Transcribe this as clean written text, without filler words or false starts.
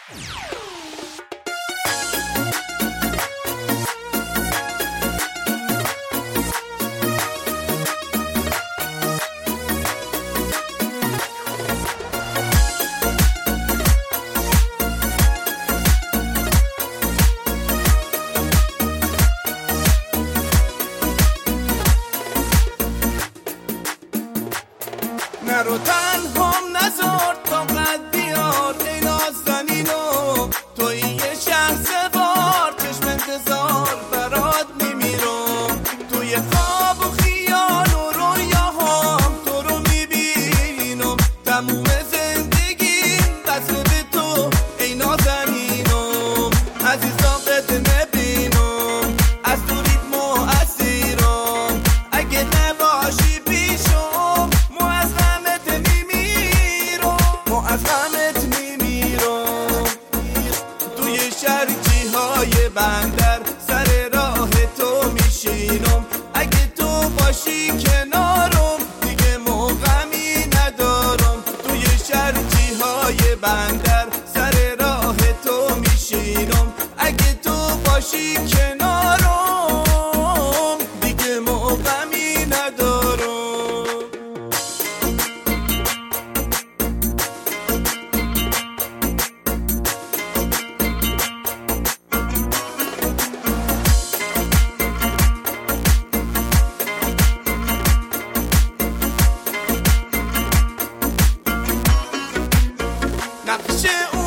نرو تنهام نزار تا قد بیار ای نازنینو توی یه شهر سوار چشم انتظار برات میمیرم توی خواب و خیال و رویاهام تو رو میبینم تموم زندگیم بسته به تو ای نازنینم عزیزا قد نبینم از دوریت مؤثرم اگه نباشی پیشم از غمت میمیرم توی شرچی های بندر سر راه تو میشینم اگه تو باشی کنارم دیگه موقعی ندارم توی شرچی های بندر سر راه تو میشینم اگه تو باشی کنارم دیگه موقعی ندارم نقش